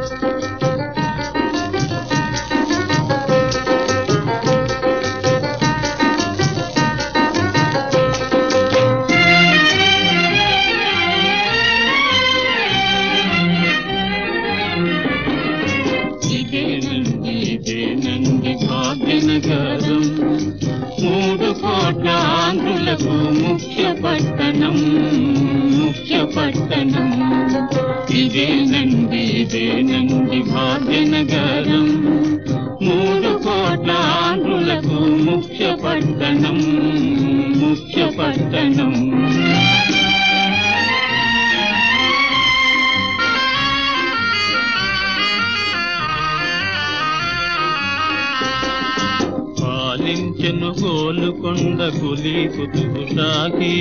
భాగ్యనగరం 3 కోట్ల ఆంధ్రులకు ముఖ్య పట్టణం ఇదేనండి భాగ్యనగరం 3 కోట్ల ఆంధ్రులకు ముఖ్య పట్టణం పాలించెను గోలుకొండ కులి కుతుబు షాహీ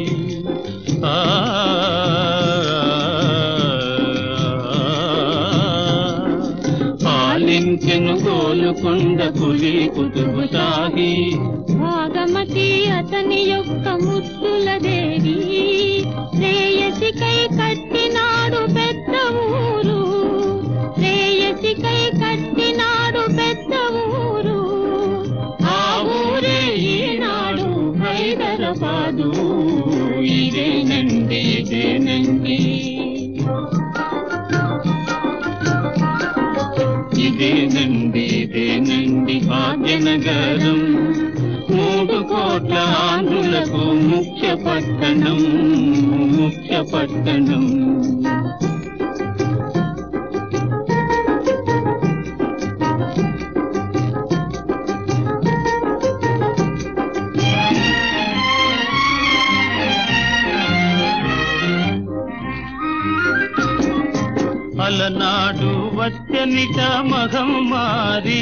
పాలించెను గోలుకొండ కులి కుతుబు షాహీ భాగమతి అతని యొక్క ముద్దుల దేవి శ్రేయసికై కట్టినాడు పెద్ద ఊరు ఈనాడు హైదరాబాదు ఇదేనండి భాగ్యనగరం 3 కోట్ల ఆంధ్రులకు ముఖ్య పట్టణం అలనాడు వచ్చనిట మహమ్మారి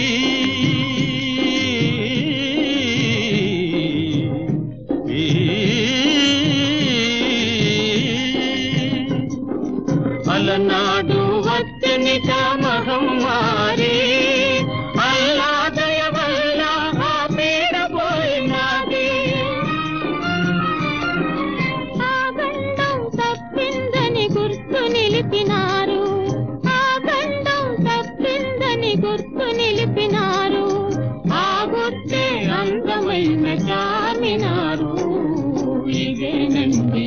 అలనాడు వచ్చనిట మహమ్మారి అల్లా దయ వల్ల ఆ పీడ పోయినది ఆ గండం తప్పిందని గుర్తు నిలిపినారు ఆ గుర్తే అందమైన చార్మినారు ఇదేనండి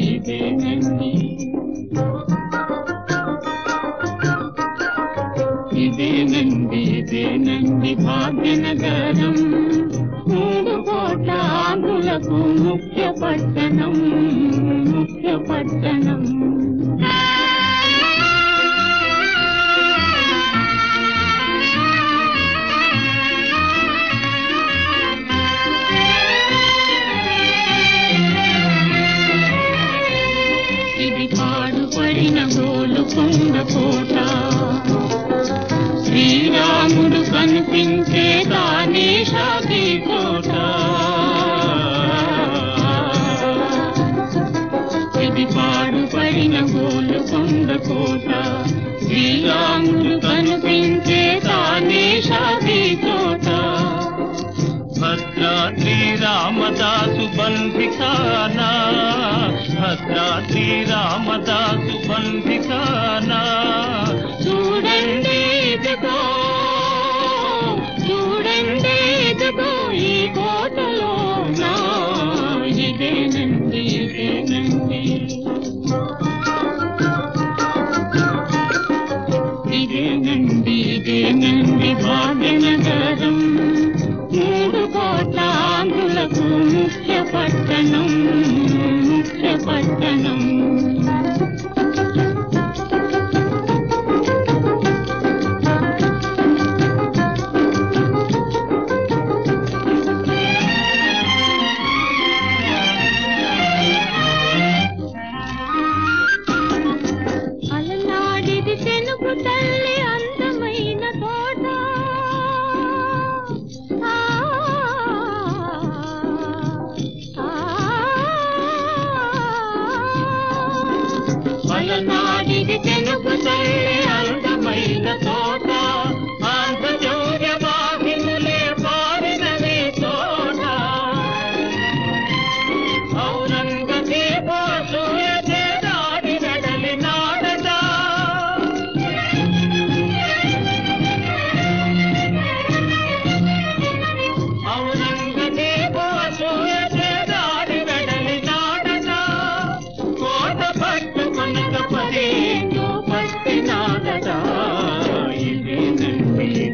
భాగ్యనగరం 3 కోట్ల ఆంధ్రులకు ముఖ్య పట్టణం ఇది పాడుపడిన గోలుకొండ కోట శ్రీరాముడు కనిపించే దానేషాది కోట ఇది పాడుపడిన గోలుకొండ కోట శ్రీరాముడు కనిపించే దానేషాది కోట భద్రాద్రి రామదాసు బంధికానా భద్రాద్రి రామదాసు బంధికానా చూడండి ఇదిగో ఈ కోటలో ఇదేనండి భాగ్యనగరం 3 కోట్ల ఆంధ్రులకు ముఖ్య పట్టణం అలనాడిది తెనుగు తల్లి అందమైన తోట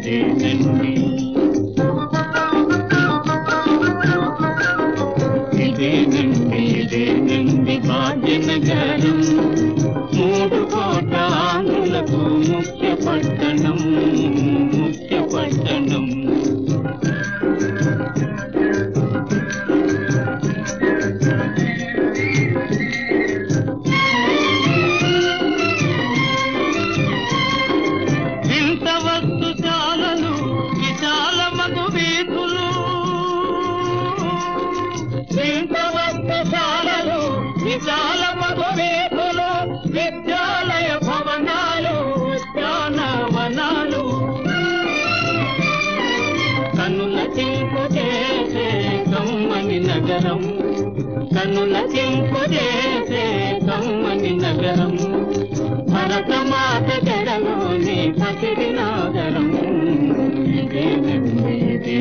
ఇదేనండి ఇదేనండి భాగ్యనగరం 3 కోట్ల ఆంధ్రులకు ముఖ్య పట్టణం ఇంత వస్తుశాలలు విశాలమగు వీధులు విద్యాలయ భవనాలు ఉద్యానవనాలు కనుల చింపు చేసే కమ్మని నగరం భరతమాత జడలోని పసిడి నాగరం ఇదేనండి